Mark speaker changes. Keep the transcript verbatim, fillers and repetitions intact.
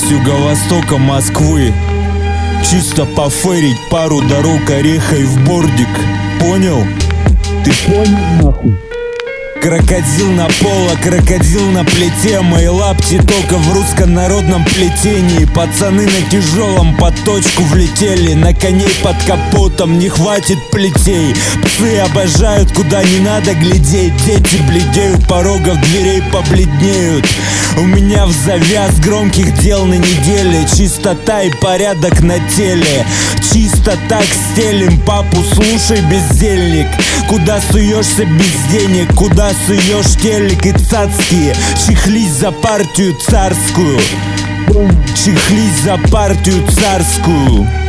Speaker 1: с юго-востока Москвы. Чисто поферить пару дорог орехой в бордик. Понял? Ты понял нахуй? Крокодил на поло, крокодил на плите. Мои лапти только в руссконародном плетении. Пацаны на тяжелом под точку влетели. На коней под капотом не хватит плетей. Псы обожают, куда не надо глядеть. Дети бледеют, порогов дверей побледнеют. У меня в завяз громких дел на неделе. Чистота и порядок на теле. Чисто так стелим, папу слушай, бездельник. Куда суешься без денег, куда суешь телек и цацкие. Чехлись за партию царскую. Чехлись за партию царскую.